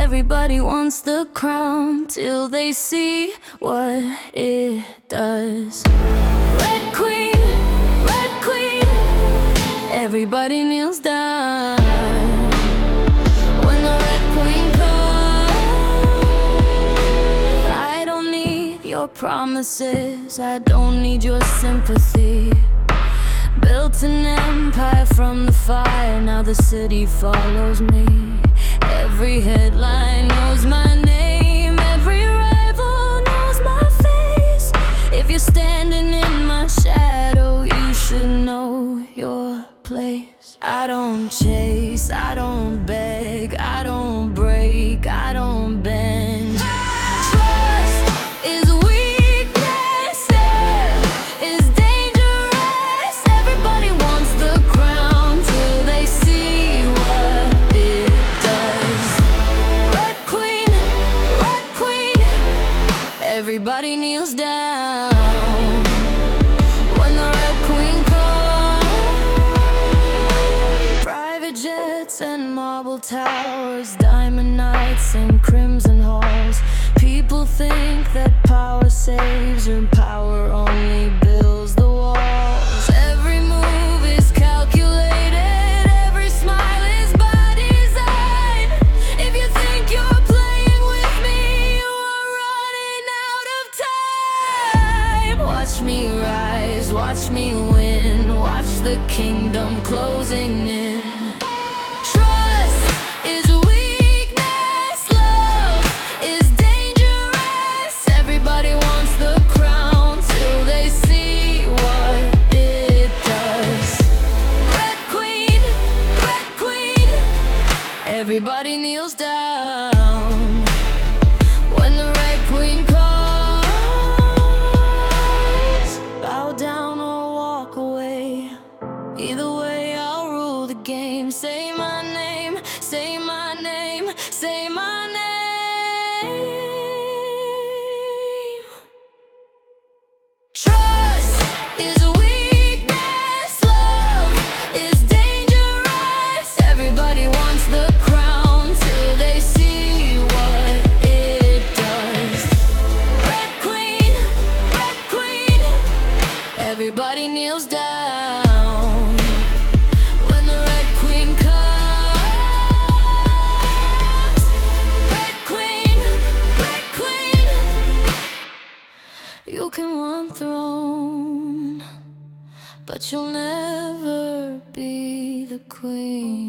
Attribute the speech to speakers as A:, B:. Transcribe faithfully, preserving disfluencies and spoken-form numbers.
A: Everybody wants the crown till they see what it does. Red Queen, Red Queen, everybody kneels down when the Red Queen comes. I don't need your promises, I don't need your sympathy. Built an empire from the fire, now the city follows me. Every headline knows my name, every rival knows my face. If you're standing in my shadow, you should know your place. I don't chase, I don't beg, I don't break, I don't bend. Trust is weakness, yeah, is dangerous. Everybody wants the crown till they see what it does. Red Queen, Red Queen, everybody kneels down when the Red Queen comes. Private jets and marble towers, diamond nights and crimson halls. People think that power saves, or power only builds the walls. Every move is calculated, every smile is by design. If you think you're playing with me, you are running out of time. Watch me rise, watch me win, watch the kingdom closing in. Trust is weakness, love is dangerous. Everybody wants the crown till they see what it does. Red Queen, Red Queen, everybody kneels down when the Red Queen calls. Bow down or walk away, either way I'll rule the game. Say my name, say my name, say my name. Trust is weakness, love is dangerous. Everybody wants the crown till they see what it does. Red Queen, Red Queen, everybody kneels down when the Red Queen comes. Red Queen, Red Queen, you can want throne, but you'll never be the queen.